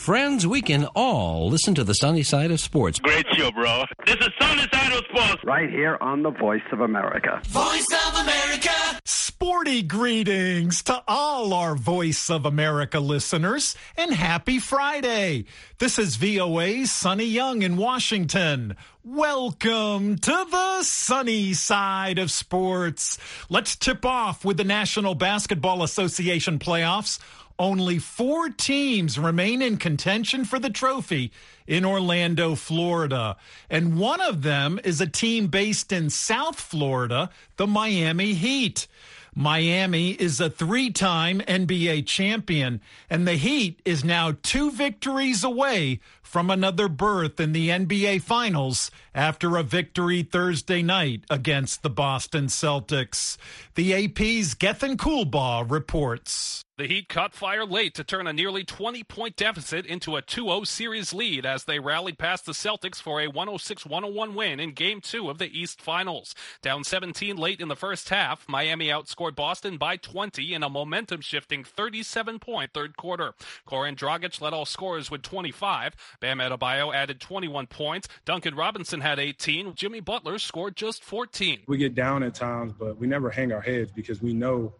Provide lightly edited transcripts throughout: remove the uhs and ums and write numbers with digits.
friends, we can all listen to the Sunny Side of Sports. Great show, bro. This is Sunny Side of Sports. Right here on the Voice of America. Voice of America. Sporty greetings to all our Voice of America listeners, and happy Friday. This is VOA's Sonny Young in Washington. Welcome to the Sunny Side of Sports. Let's tip off with the National Basketball Association playoffs. Only 4 teams remain in contention for the trophy in Orlando, Florida. And one of them is a team based in South Florida, the Miami Heat. Miami is a 3-time NBA champion, and the Heat is now 2 victories away from another berth in the NBA Finals after a victory Thursday night against the Boston Celtics. The AP's Gethin Coolbaugh reports. The Heat caught fire late to turn a nearly 20-point deficit into a 2-0 series lead as they rallied past the Celtics for a 106-101 win in Game 2 of the East Finals. Down 17 late in the first half, Miami outscored Boston by 20 in a momentum-shifting 37-point third quarter. Goran Dragic led all scorers with 25. Bam Adebayo added 21 points. Duncan Robinson had 18. Jimmy Butler scored just 14. We get down at times, but we never hang our heads because we know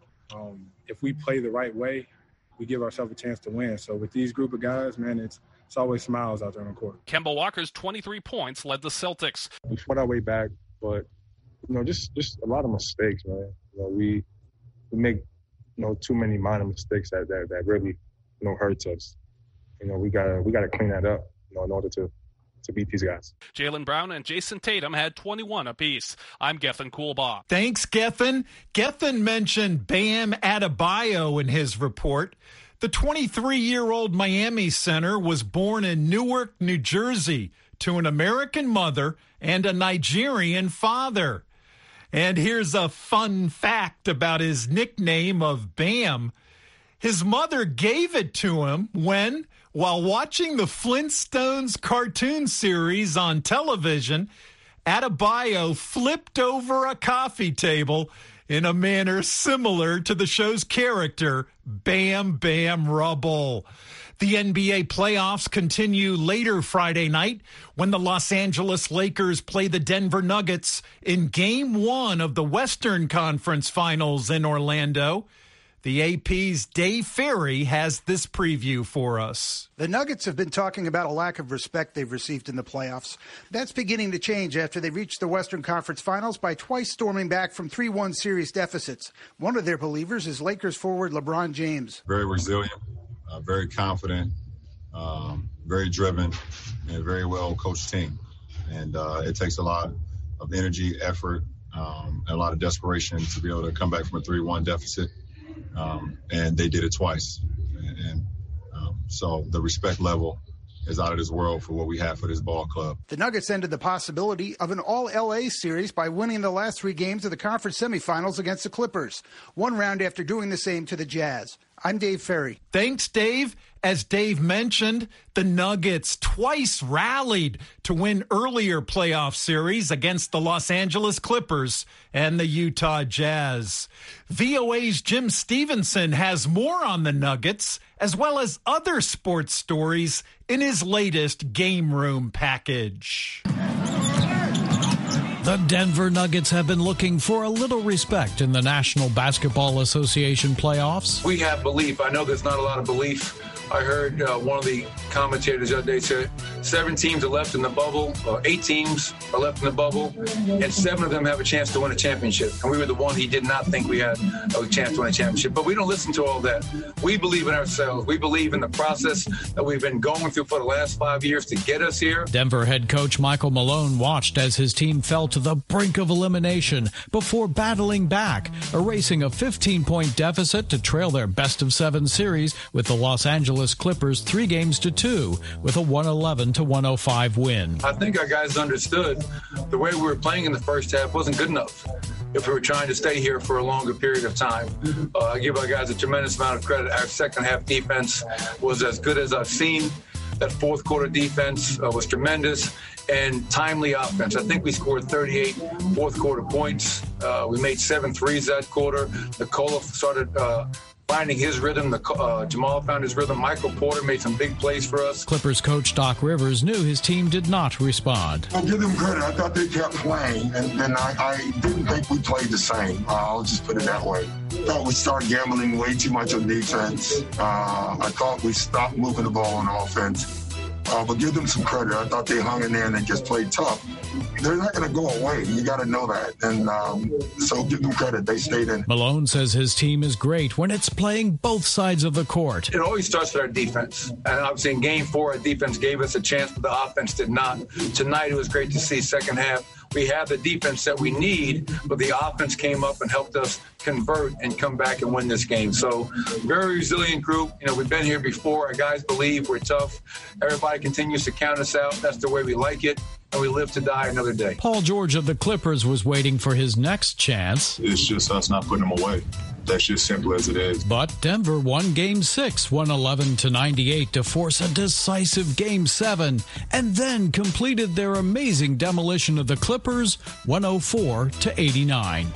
if we play the right way, we give ourselves a chance to win. So with these group of guys, man, it's always smiles out there on the court. Kemba Walker's 23 points led the Celtics. We fought our way back, but, just a lot of mistakes, man. We make, too many minor mistakes that really, hurts us. We gotta clean that up, in order to beat these guys. Jaylen Brown and Jason Tatum had 21 apiece. I'm Gethin Coolbaugh. Thanks, Gethin. Gethin mentioned Bam Adebayo in his report. The 23-year-old Miami center was born in Newark, New Jersey, to an American mother and a Nigerian father. And here's a fun fact about his nickname of Bam. His mother gave it to him when, while watching the Flintstones cartoon series on television, Adebayo flipped over a coffee table in a manner similar to the show's character, Bam Bam Rubble. The NBA playoffs continue later Friday night when the Los Angeles Lakers play the Denver Nuggets in Game 1 of the Western Conference Finals in Orlando. The AP's Dave Ferry has this preview for us. The Nuggets have been talking about a lack of respect they've received in the playoffs. That's beginning to change after they reached the Western Conference Finals by twice storming back from 3-1 series deficits. One of their believers is Lakers forward LeBron James. Very resilient, very confident, very driven, and very well-coached team. And it takes a lot of energy, effort, and a lot of desperation to be able to come back from a 3-1 deficit. And they did it twice. And so the respect level is out of this world for what we have for this ball club. The Nuggets ended the possibility of an all-LA series by winning the last 3 games of the conference semifinals against the Clippers, 1 round after doing the same to the Jazz. I'm Dave Ferry. Thanks, Dave. As Dave mentioned, the Nuggets twice rallied to win earlier playoff series against the Los Angeles Clippers and the Utah Jazz. VOA's Jim Stevenson has more on the Nuggets, as well as other sports stories in his latest Game Room package. The Denver Nuggets have been looking for a little respect in the National Basketball Association playoffs. We have belief. I know there's not a lot of belief. I heard one of the commentators the other day say 7 teams are left in the bubble, or 8 teams are left in the bubble, and 7 of them have a chance to win a championship. And we were the one he did not think we had a chance to win a championship. But we don't listen to all that. We believe in ourselves. We believe in the process that we've been going through for the last 5 years to get us here. Denver head coach Michael Malone watched as his team fell to the brink of elimination before battling back, erasing a 15-point deficit to trail their best-of-7 series with the Los Angeles Clippers 3-2 with a 111-105 win. I think our guys understood the way we were playing in the first half wasn't good enough if we were trying to stay here for a longer period of time. I give our guys a tremendous amount of credit. Our second half defense was as good as I've seen. That fourth quarter defense was tremendous, and timely offense. I think we scored 38 fourth quarter points. We made 7 threes that quarter. Nikola started finding his rhythm. Jamal found his rhythm. Michael Porter made some big plays for us. Clippers coach Doc Rivers knew his team did not respond. I'll give them credit. I thought they kept playing, and I didn't think we played the same. I'll just put it that way. I thought we started gambling way too much on defense. I thought we stopped moving the ball on offense. But give them some credit. I thought they hung in there and they just played tough. They're not going to go away. You got to know that. And so give them credit. They stayed in. Malone says his team is great when it's playing both sides of the court. It always starts with our defense. And obviously in Game 4, our defense gave us a chance, but the offense did not. Tonight, it was great to see second half. We have the defense that we need, but the offense came up and helped us convert and come back and win this game. So very resilient group. You know, we've been here before. Our guys believe we're tough. Everybody continues to count us out. That's the way we like it. And we live to die another day. Paul George of the Clippers was waiting for his next chance. It's just us not putting them away. That's just simple as it is. But Denver won Game 6, 111-98 to force a decisive Game 7, and then completed their amazing demolition of the Clippers, 104-89.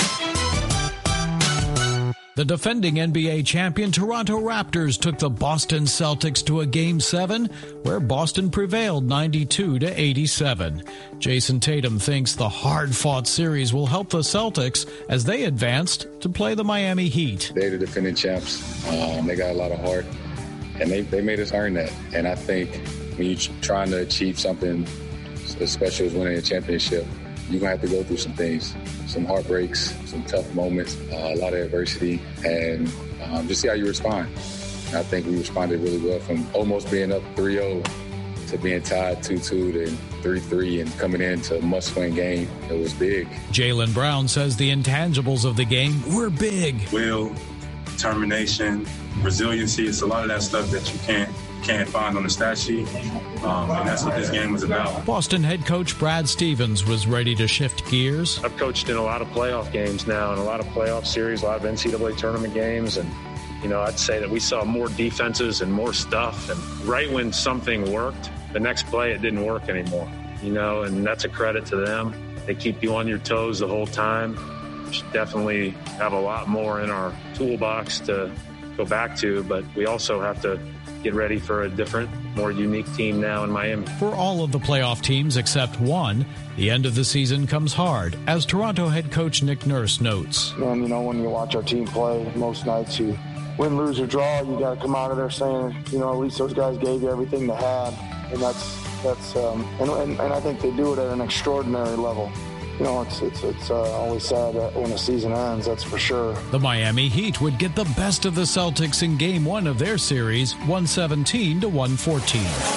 The defending NBA champion Toronto Raptors took the Boston Celtics to a Game 7, where Boston prevailed 92-87. Jason Tatum thinks the hard-fought series will help the Celtics as they advanced to play the Miami Heat. They're the defending champs. They got a lot of heart, and they made us earn that. And I think when you're trying to achieve something as special as winning a championship, you're going to have to go through some things, some heartbreaks, some tough moments, a lot of adversity, and just see how you respond. And I think we responded really well from almost being up 3-0 to being tied 2-2 to 3-3 and coming into a must-win game. It was big. Jaylen Brown says the intangibles of the game were big. Will, determination, resiliency, it's a lot of that stuff that you can't find on the stat sheet, and that's what this game was about. Boston head coach Brad Stevens was ready to shift gears. I've coached in a lot of playoff games now and a lot of playoff series, a lot of NCAA tournament games, and I'd say that we saw more defenses and more stuff, and right when something worked, the next play it didn't work anymore, and that's a credit to them. They keep you on your toes the whole time. We should definitely have a lot more in our toolbox to go back to, but we also have to get ready for a different, more unique team now in Miami. For all of the playoff teams except one, the end of the season comes hard, as Toronto head coach Nick Nurse notes. And, when you watch our team play, most nights you win, lose, or draw, you got to come out of there saying, at least those guys gave you everything they had. And and I think they do it at an extraordinary level. It's always sad that when a season ends, that's for sure. The Miami Heat would get the best of the Celtics in Game 1 of their series, 117-114.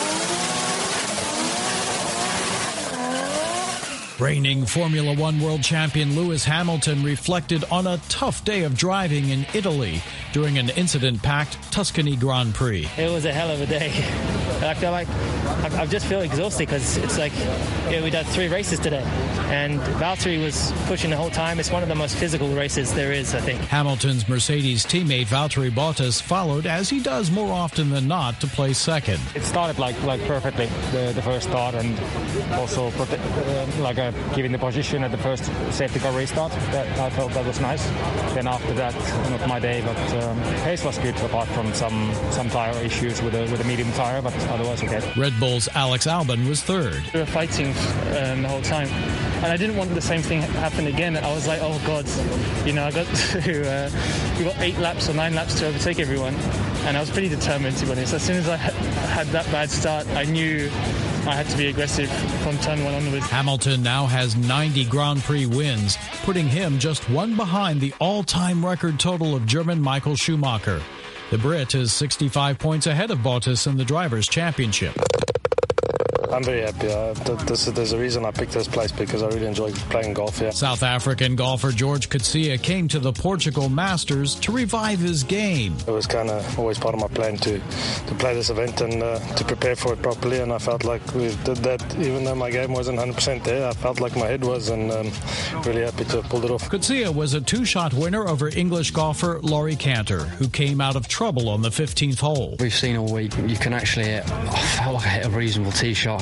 Reigning Formula One world champion Lewis Hamilton reflected on a tough day of driving in Italy during an incident-packed Tuscany Grand Prix. It was a hell of a day. I feel like I just feel exhausted because it's like we did 3 races today, and Valtteri was pushing the whole time. It's one of the most physical races there is, I think. Hamilton's Mercedes teammate Valtteri Bottas followed, as he does more often than not, to place second. It started like perfectly, the first start, and also giving the position at the first safety car restart. I felt that was nice. Then after that, not my day, but pace was good apart from some tire issues with a medium tire, but otherwise okay. Red Bull's Alex Albon was third. We were fighting the whole time, and I didn't want the same thing happen again. I was like, oh God, I got to we got 8 laps or 9 laps to overtake everyone, and I was pretty determined, to be honest. As soon as I had that bad start, I knew I had to be aggressive from turn 1 onwards. Hamilton now has 90 Grand Prix wins, putting him just 1 behind the all-time record total of German Michael Schumacher. The Brit is 65 points ahead of Bottas in the Drivers' Championship. I'm very happy. There's a reason I picked this place, because I really enjoy playing golf here. South African golfer George Coetzee came to the Portugal Masters to revive his game. It was kind of always part of my plan to play this event and to prepare for it properly, and I felt like we did that. Even though my game wasn't 100% there, I felt like my head was, and really happy to have pulled it off. Coetzee was a 2-shot winner over English golfer Laurie Cantor, who came out of trouble on the 15th hole. We've seen all week, you can actually hit, I felt like I hit a reasonable tee shot. I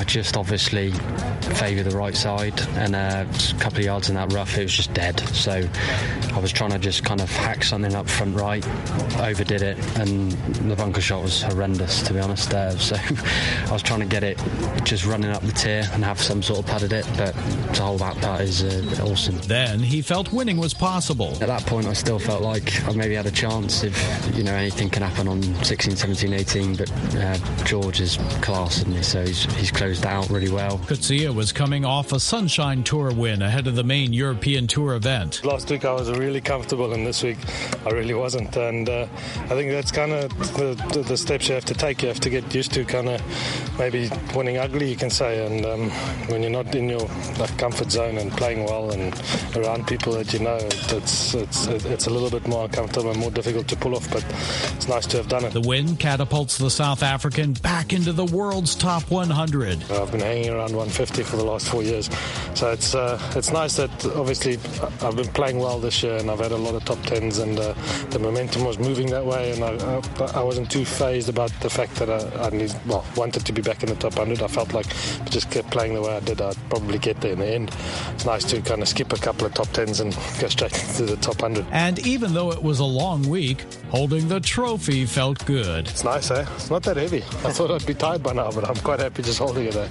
just obviously favour the right side, and a couple of yards in that rough, it was just dead. So I was trying to just kind of hack something up front right, overdid it, and the bunker shot was horrendous, to be honest. So I was trying to get it just running up the tier and have some sort of putted it, but to hold that putt is awesome. Then he felt winning was possible. At that point, I still felt like I maybe had a chance if, anything can happen on 16, 17, 18, but George is class, isn't he? So he's closed that out really well. Coetzee was coming off a Sunshine Tour win ahead of the main European Tour event. Last week I was really comfortable, and this week I really wasn't. And I think that's kind of the steps you have to take. You have to get used to kind of maybe winning ugly, you can say. And when you're not in your comfort zone and playing well and around people that you know, it's a little bit more uncomfortable and more difficult to pull off. But it's nice to have done it. The win catapults the South African back into the world's top 100. I've been hanging around 150 for the last 4 years, so it's nice that obviously I've been playing well this year, and I've had a lot of top tens, and the momentum was moving that way, and I wasn't too phased about the fact that I wanted to be back in the top 100. I felt like if I just kept playing the way I did, I'd probably get there in the end. It's nice to kind of skip a couple of top tens and go straight to the top 100. And even though it was a long week, holding the trophy felt good. It's nice, eh? It's not that heavy. I thought I'd be tired by now, but I'm quite happy just holding it there.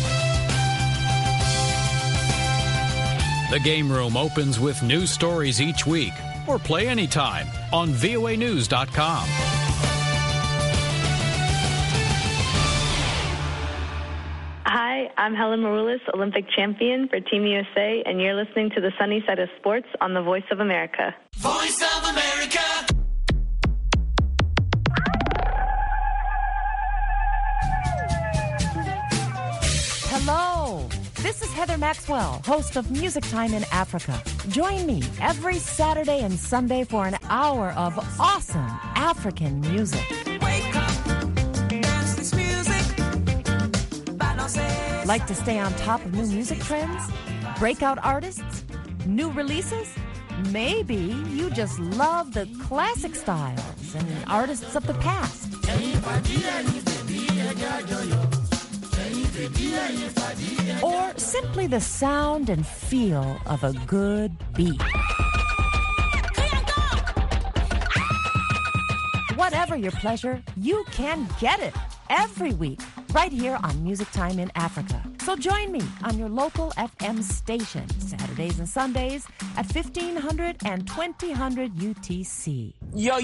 The Game Room opens with new stories each week, or play anytime on voanews.com. Hi, I'm Helen Maroulis, Olympic champion for Team USA, and you're listening to the Sunny Side of Sports on the Voice of America. Voice of America. Hello, this is Heather Maxwell, host of Music Time in Africa. Join me every Saturday and Sunday for an hour of awesome African music. Wake up, dance this music. Like to stay on top of new music trends? Breakout artists? New releases? Maybe you just love the classic styles and artists of the past. Or simply the sound and feel of a good beat. Whatever your pleasure, you can get it every week right here on Music Time in Africa. So join me on your local FM station, Saturdays and Sundays at 1500 and 2000 UTC.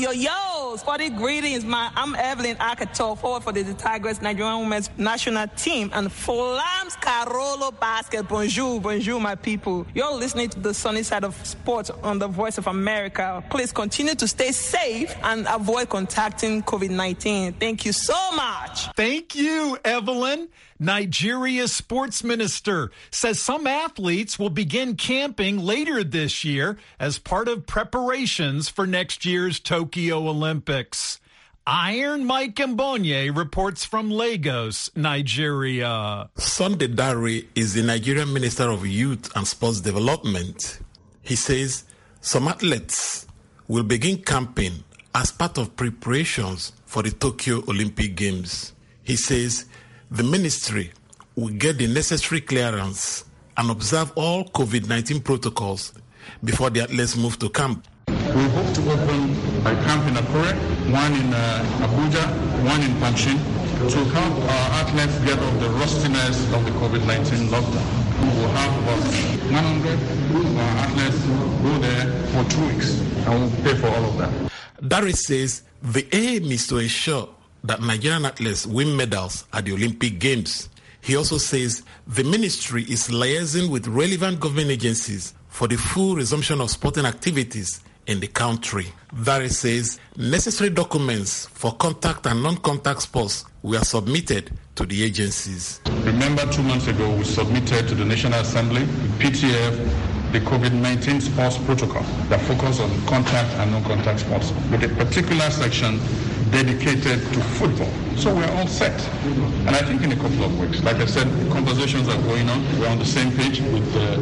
Yo, sporty greetings, man. I'm Evelyn Akato, forward for the Tigers Nigerian women's national team, and Flams Carolo Basket. Bonjour, my people. You're listening to the Sunny Side of Sports on the Voice of America. Please continue to stay safe and avoid contacting COVID-19. Thank you so much. Thank you, Evelyn. Nigeria's sports minister says some athletes will begin camping later this year as part of preparations for next year's Tokyo Olympics. Iron Mike Mbonye reports from Lagos, Nigeria. Sunday Dare is the Nigerian Minister of Youth and Sports Development. He says some athletes will begin camping as part of preparations for the Tokyo Olympic Games. He says the ministry will get the necessary clearance and observe all COVID-19 protocols before the athletes move to camp. We hope to open a camp in Akure, one in Abuja, one in Panchin, to help our athletes get off the rustiness of the COVID-19 lockdown. We will have about 100 of our athletes go there for 2 weeks, and we'll pay for all of that. Dare says the aim is to ensure that Nigerian athletes win medals at the Olympic Games. He also says the ministry is liaising with relevant government agencies for the full resumption of sporting activities in the country. Dare says necessary documents for contact and non-contact sports were submitted to the agencies. Remember 2 months ago we submitted to the National Assembly, the PTF, the COVID-19 sports protocol that focuses on contact and non-contact sports with a particular section dedicated to football. So we're all set. And I think in a couple of weeks, like I said, conversations are going on. We're on the same page with the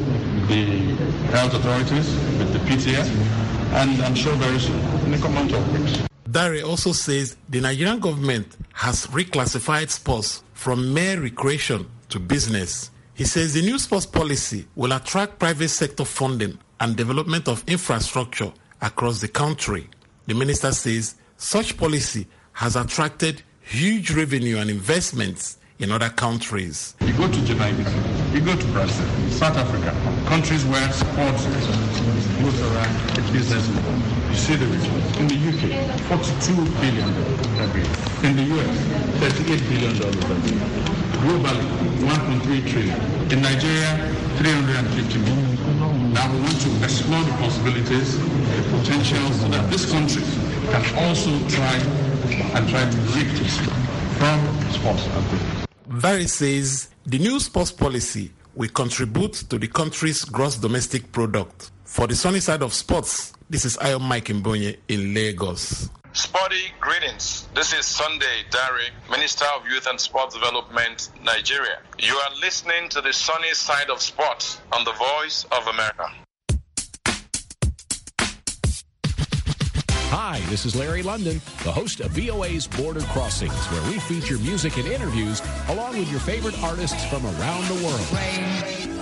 health authorities, with the PTF, and I'm sure very soon, in a couple of weeks. Dare also says the Nigerian government has reclassified sports from mere recreation to business. He says the new sports policy will attract private sector funding and development of infrastructure across the country. The minister says such policy has attracted huge revenue and investments in other countries. You go to Jamaica, you go to Brazil, South Africa, countries where sports goes around a business level. You see the results. In the UK, $42 billion every year. In the US, $38 billion every year. Globally, $1.3 trillion. In Nigeria, $350 million. Now we want to explore the possibilities, the potential, so that this country can also try to lift it from sports activity. Vary says the new sports policy will contribute to the country's gross domestic product. For the sunny side of sports, this is Ayo Mike Mbonye in Lagos. Sporty greetings. This is Sunday Dari, Minister of Youth and Sports Development, Nigeria. You are listening to the sunny side of sports on the Voice of America. Hi, this is Larry London, the host of VOA's Border Crossings, where we feature music and interviews along with your favorite artists from around the world.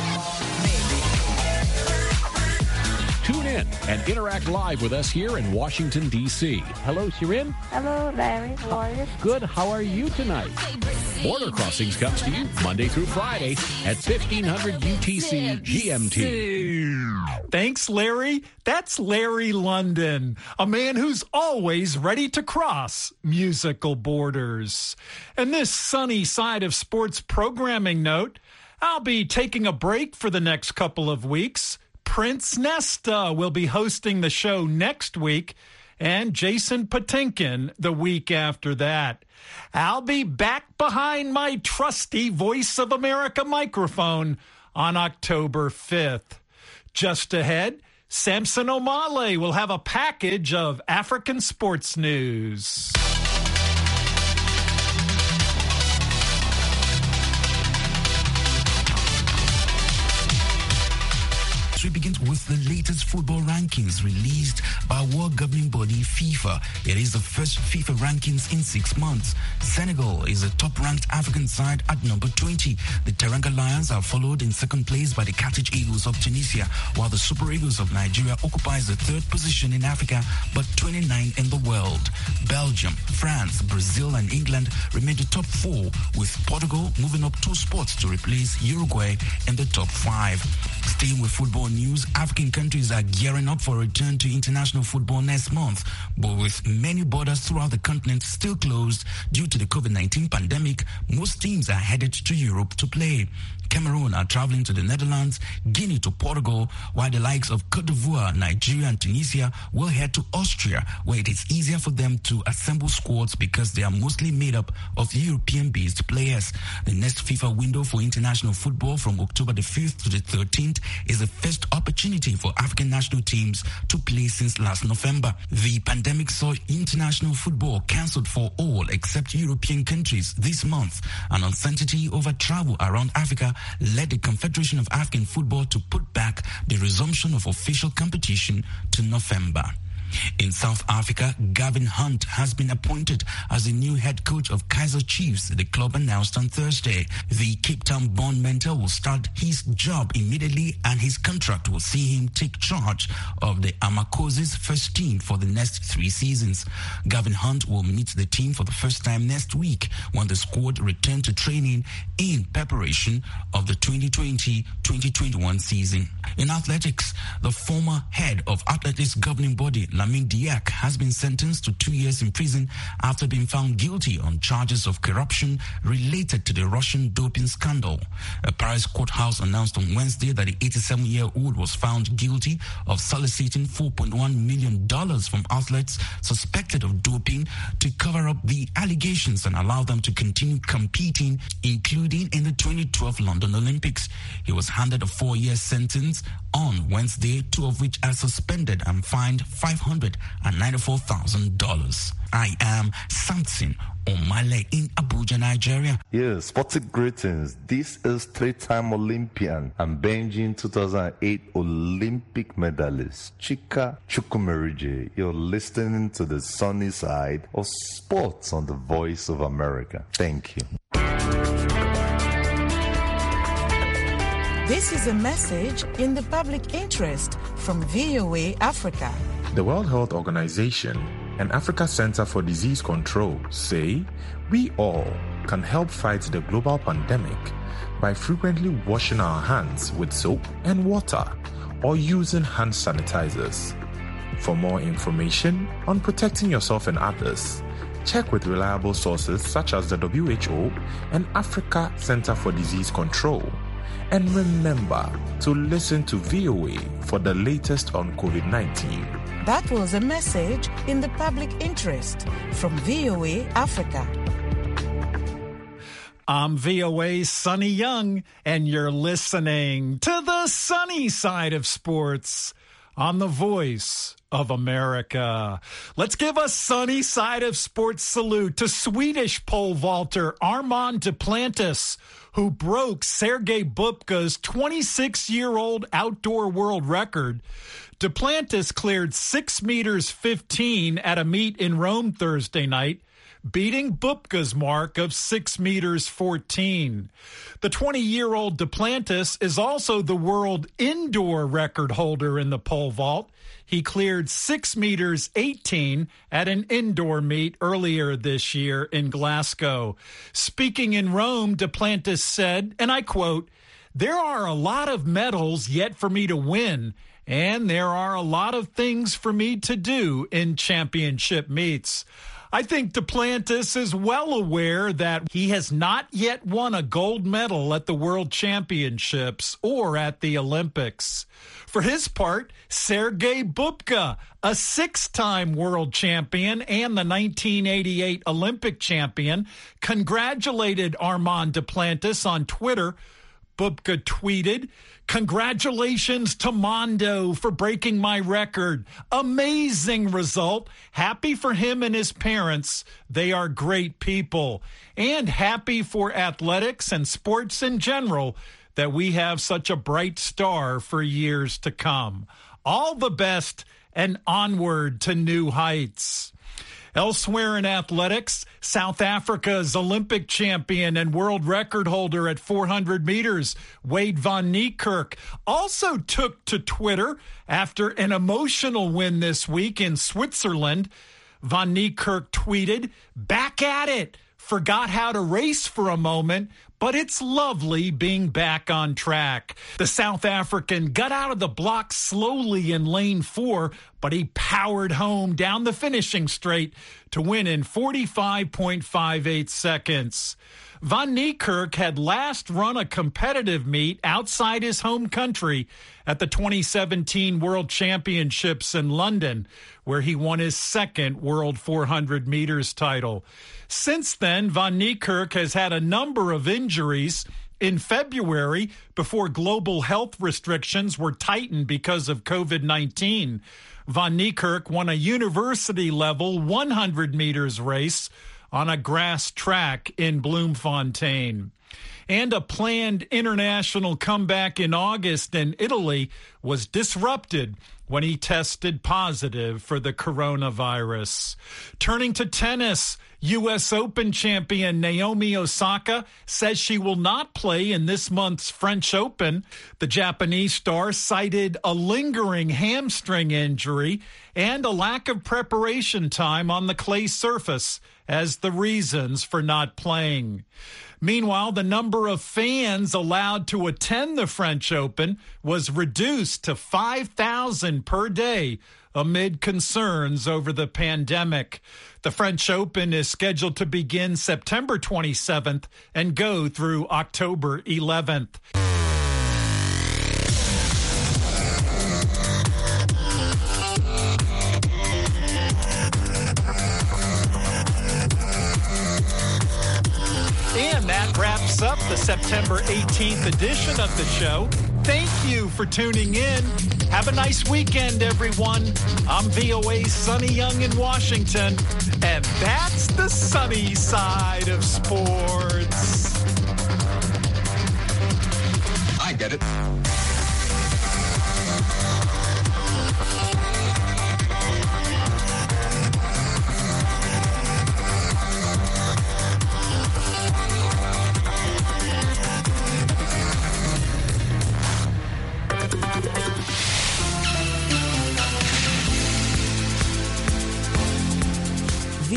Tune in and interact live with us here in Washington, D.C. Hello, Shirin. Hello, Larry. How are you? Good. How are you tonight? Border Crossings comes to you Monday through Friday at 1500 UTC GMT. Thanks, Larry. That's Larry London, a man who's always ready to cross musical borders. And this sunny side of sports programming note, I'll be taking a break for the next couple of weeks. Prince Nesta will be hosting the show next week, and Jason Patinkin the week after that. I'll be back behind my trusty Voice of America microphone on October 5th. Just ahead, Samson Omale will have a package of African sports news. We begin with the latest football rankings released by world governing body FIFA. It is the first FIFA rankings in 6 months. Senegal is a top-ranked African side at number 20. The Teranga Lions are followed in second place by the Carthage Eagles of Tunisia, while the Super Eagles of Nigeria occupies the third position in Africa, but 29 in the world. Belgium, France, Brazil, and England remain the top 4, with Portugal moving up 2 spots to replace Uruguay in the top 5. Staying with football news, African countries are gearing up for a return to international football next month, but with many borders throughout the continent still closed due to the COVID-19 pandemic, most teams are headed to Europe to play. Cameroon are traveling to the Netherlands, Guinea to Portugal, while the likes of Cote d'Ivoire, Nigeria, and Tunisia will head to Austria, where it is easier for them to assemble squads because they are mostly made up of European-based players. The next FIFA window for international football from October the 5th to the 13th is the first opportunity for African national teams to play since last November. The pandemic saw international football cancelled for all except European countries this month, and uncertainty over travel around Africa led the Confederation of African Football to put back the resumption of official competition to November. In South Africa, Gavin Hunt has been appointed as the new head coach of Kaizer Chiefs, the club announced on Thursday. The Cape Town-born mentor will start his job immediately, and his contract will see him take charge of the Amakhosis first team for the next 3 seasons. Gavin Hunt will meet the team for the first time next week when the squad return to training in preparation of the 2020-2021 season. In athletics, the former head of athletics governing body, Lamine Diak, has been sentenced to 2 years in prison after being found guilty on charges of corruption related to the Russian doping scandal. A Paris courthouse announced on Wednesday that the 87-year-old was found guilty of soliciting $4.1 million from athletes suspected of doping to cover up the allegations and allow them to continue competing, including in the 2012 London Olympics. He was handed a 4-year sentence on Wednesday, 2 of which are suspended and fined $594,000. I am Samson Omale in Abuja, Nigeria. Yes, sporting greetings. This is 3-time Olympian and Beijing 2008 Olympic medalist Chika Chukwumerije. You're listening to the sunny side of sports on the Voice of America. Thank you. This is a message in the public interest from VOA Africa. The World Health Organization and Africa Center for Disease Control say we all can help fight the global pandemic by frequently washing our hands with soap and water or using hand sanitizers. For more information on protecting yourself and others, check with reliable sources such as the WHO and Africa Center for Disease Control. And remember to listen to VOA for the latest on COVID-19. That was a message in the public interest from VOA Africa. I'm VOA's Sonny Young, and you're listening to the sunny side of sports on the Voice of America. Let's give a sunny side of sports salute to Swedish pole vaulter Armand Duplantis, who broke Sergei Bubka's 26-year-old outdoor world record. Duplantis cleared 6 meters 15 at a meet in Rome Thursday night, beating Bubka's mark of 6 meters 14. The 20-year-old Duplantis is also the world indoor record holder in the pole vault. He cleared 6 meters 18 at an indoor meet earlier this year in Glasgow. Speaking in Rome, Duplantis said, and I quote, "There are a lot of medals yet for me to win, and there are a lot of things for me to do in championship meets." I think Duplantis is well aware that he has not yet won a gold medal at the World Championships or at the Olympics. For his part, Sergei Bubka, a 6-time world champion and the 1988 Olympic champion, congratulated Armand Duplantis on Twitter. Bubka tweeted, "Congratulations to Mondo for breaking my record. Amazing result. Happy for him and his parents. They are great people. And happy for athletics and sports in general that we have such a bright star for years to come. All the best and onward to new heights." Elsewhere in athletics, South Africa's Olympic champion and world record holder at 400 meters, Wade van Niekerk, also took to Twitter after an emotional win this week in Switzerland. Van Niekerk tweeted, "Back at it. Forgot how to race for a moment, but it's lovely being back on track." The South African got out of the block slowly in lane 4, but he powered home down the finishing straight to win in 45.58 seconds. Van Niekerk had last run a competitive meet outside his home country at the 2017 World Championships in London, where he won his second World 400 meters title. Since then, Van Niekerk has had a number of injuries. In February, before global health restrictions were tightened because of COVID-19, Van Niekerk won a university-level 100 meters race on a grass track in Bloemfontein. And a planned international comeback in August in Italy was disrupted when he tested positive for the coronavirus. Turning to tennis, U.S. Open champion Naomi Osaka says she will not play in this month's French Open. The Japanese star cited a lingering hamstring injury and a lack of preparation time on the clay surface as the reasons for not playing. Meanwhile, the number of fans allowed to attend the French Open was reduced to 5,000 per day amid concerns over the pandemic. The French Open is scheduled to begin September 27th and go through October 11th. And that wraps up the September 18th edition of the show. Thank you for tuning in. Have a nice weekend, everyone. I'm VOA's Sonny Young in Washington, and that's the sunny side of sports. I get it.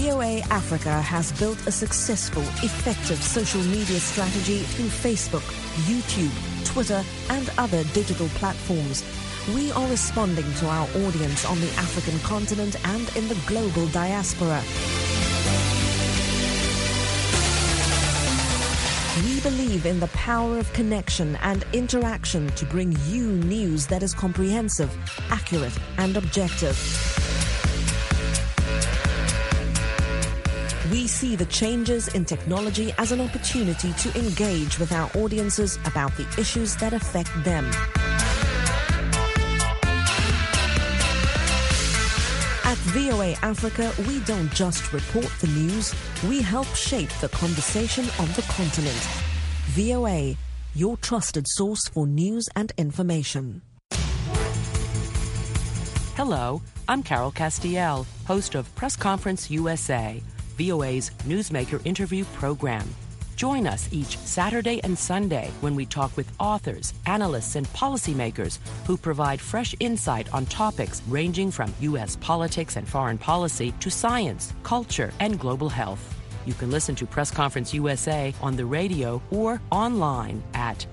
VOA Africa has built a successful, effective social media strategy through Facebook, YouTube, Twitter, and other digital platforms. We are responding to our audience on the African continent and in the global diaspora. We believe in the power of connection and interaction to bring you news that is comprehensive, accurate, and objective. We see the changes in technology as an opportunity to engage with our audiences about the issues that affect them. At VOA Africa, we don't just report the news, we help shape the conversation on the continent. VOA, your trusted source for news and information. Hello, I'm Carol Castiel, host of Press Conference USA, VOA's newsmaker interview program. Join us each Saturday and Sunday when we talk with authors, analysts, and policymakers who provide fresh insight on topics ranging from U.S. politics and foreign policy to science, culture, and global health. You can listen to Press Conference USA on the radio or online at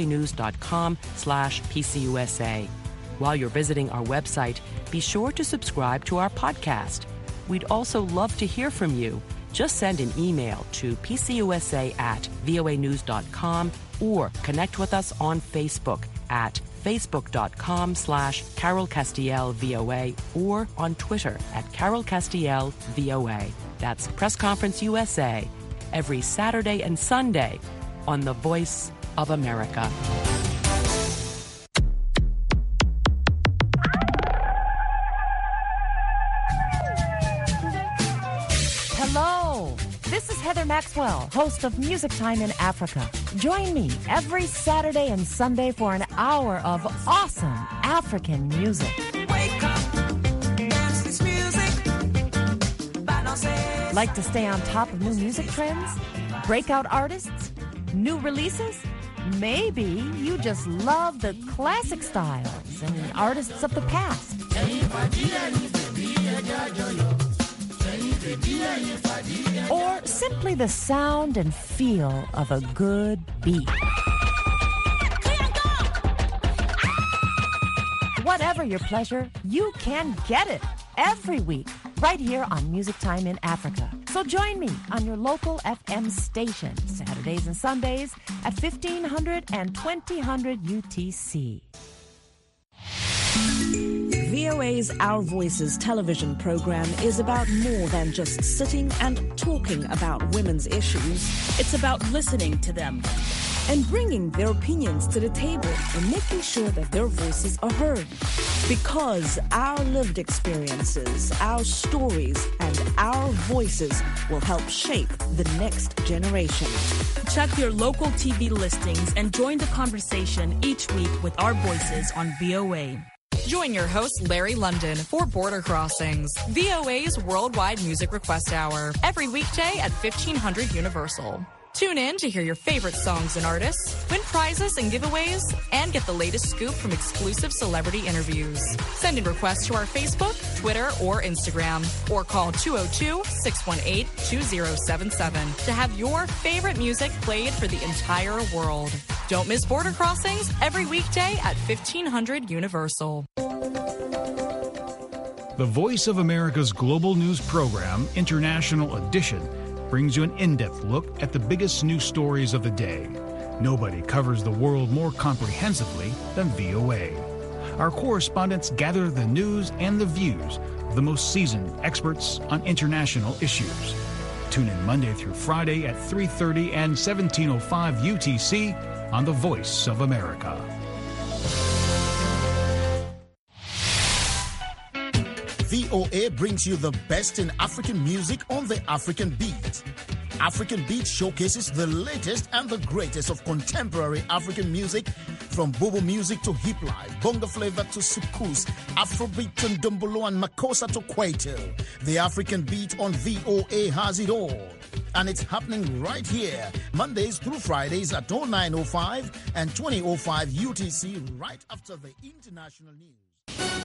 voanews.com/PCUSA. While you're visiting our website, be sure to subscribe to our podcast. We'd also love to hear from you. Just send an email to pcusa@voanews.com or connect with us on Facebook at facebook.com/CarolCastielVOA or on Twitter at CarolCastielVOA. That's Press Conference USA, every Saturday and Sunday on the Voice of America. Hello, this is Heather Maxwell, host of Music Time in Africa. Join me every Saturday and Sunday for an hour of awesome African music. Wake up, dance this music. Like to stay on top of new music trends? Breakout artists? New releases? Maybe you just love the classic styles and artists of the past. Or simply the sound and feel of a good beat. Whatever your pleasure, you can get it every week right here on Music Time in Africa. So join me on your local FM station Saturdays and Sundays at 1500 and 2000 UTC. VOA's Our Voices television program is about more than just sitting and talking about women's issues. It's about listening to them and bringing their opinions to the table and making sure that their voices are heard. Because our lived experiences, our stories, and our voices will help shape the next generation. Check your local TV listings and join the conversation each week with our voices on VOA. Join your host, Larry London, for Border Crossings, VOA's worldwide music request hour, every weekday at 1500 Universal. Tune in to hear your favorite songs and artists, win prizes and giveaways, and get the latest scoop from exclusive celebrity interviews. Send in requests to our Facebook, Twitter, or Instagram, or call 202-618-2077 to have your favorite music played for the entire world. Don't miss Border Crossings every weekday at 1500 Universal. The Voice of America's global news program, International Edition, brings you an in-depth look at the biggest news stories of the day. Nobody covers the world more comprehensively than VOA. Our correspondents gather the news and the views of the most seasoned experts on international issues. Tune in Monday through Friday at 3:30 and 17:05 UTC on The Voice of America. VOA brings you the best in African music on the African Beat. African Beat showcases the latest and the greatest of contemporary African music, from bobo music to hip life, bongo flavor to soukous, Afrobeat to ndombolo and makossa to kwaito. The African Beat on VOA has it all. And it's happening right here, Mondays through Fridays at 09:05 and 20:05 UTC, right after the international news.